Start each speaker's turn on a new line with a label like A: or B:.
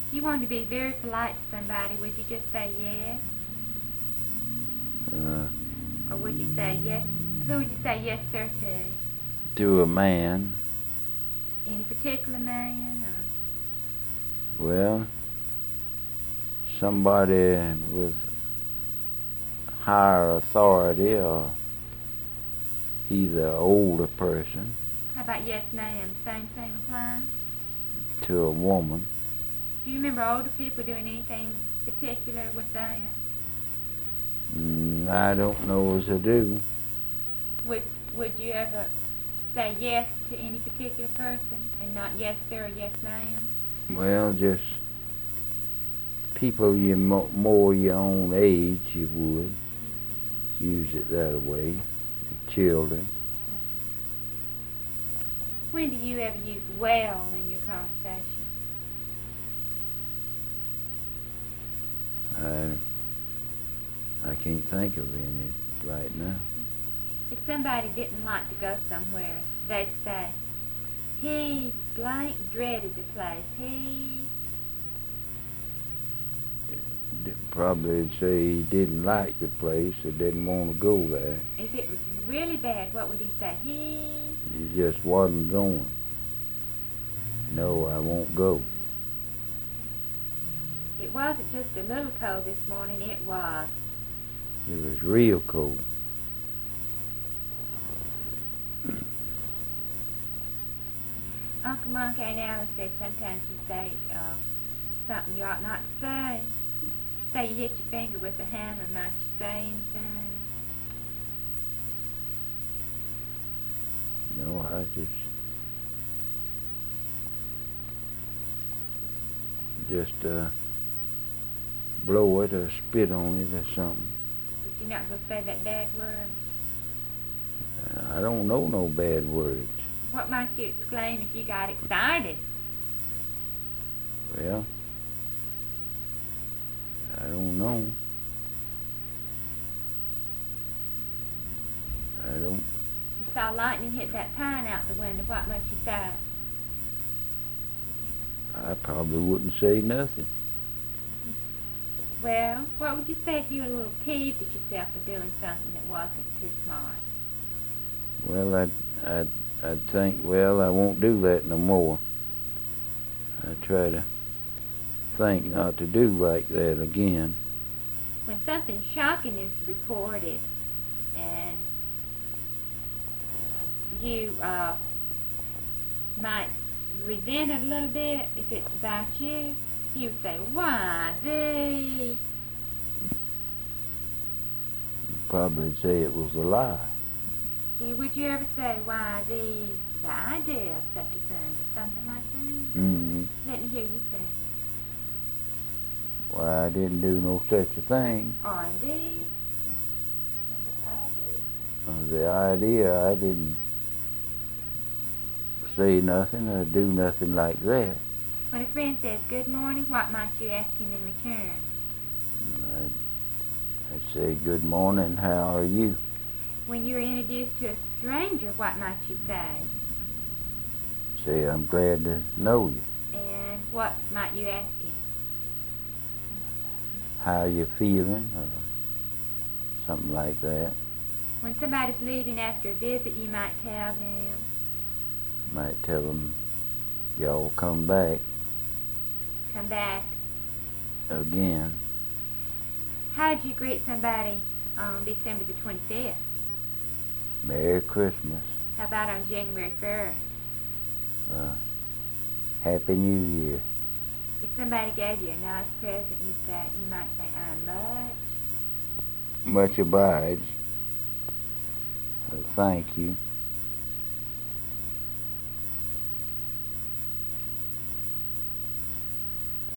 A: If you wanted to be very polite to somebody, would you just say yes? Or would you say yes? Who would you say yes, sir, to?
B: To a man.
A: Any particular man?
B: Well, somebody with higher authority, or either an older person.
A: How about yes, ma'am? Same thing applies?
B: To a woman.
A: Do you remember older people doing anything particular with that?
B: I don't know as I do.
A: Would you ever say yes to any particular person and not yes, sir, or yes, ma'am?
B: Well, just people more your own age, you would use it that way. Children.
A: When do you ever use well in your conversation?
B: I can't think of any right now.
A: If somebody didn't like to go somewhere, they'd say, he blank dreaded the place. He
B: Probably say he didn't like the place or didn't want to go there.
A: If it was really bad, what would he say? He
B: just wasn't going. No, I won't go.
A: It wasn't just a little cold this morning, it was.
B: It was real cold.
A: Uncle Monk, Aunt Alice said sometimes you say something you ought not to say. Say you hit your finger with a hammer, might you say anything?
B: No, I just blow it or spit on it or something.
A: But you're not going to say that bad word?
B: I don't know no bad words.
A: What might you exclaim if you got excited?
B: Well, I don't know.
A: You saw lightning hit that pine out the window. What might you say?
B: I probably wouldn't say nothing.
A: Well, what would you say if you were a little peeved at yourself for doing something that wasn't too smart?
B: Well, I'd think, well, I won't do that no more. I try to think not to do like that again.
A: When something shocking is reported and you might resent it a little bit if it's about you, you say, why, thee?
B: Probably say it was a lie.
A: Would you ever say, why, the idea of such a thing, or something like that?
B: Mm-hmm.
A: Let me hear you say.
B: Why, I didn't do no such a thing.
A: Or
B: The idea, I didn't say nothing or do nothing like that.
A: When a friend says good morning, what might you ask him in return?
B: I'd say, good morning, how are you?
A: When you're introduced to a stranger, what might you say?
B: Say, I'm glad to know you.
A: And what might you ask him?
B: How you feeling? Or something like that.
A: When somebody's leaving after a visit, you might tell them?
B: Might tell them, y'all come back.
A: Come back.
B: Again.
A: How'd you greet somebody on December the 25th?
B: Merry Christmas.
A: How about on January 1st?
B: Happy New Year.
A: If somebody gave you a nice present, you might say, I'm
B: much obliged. Thank you.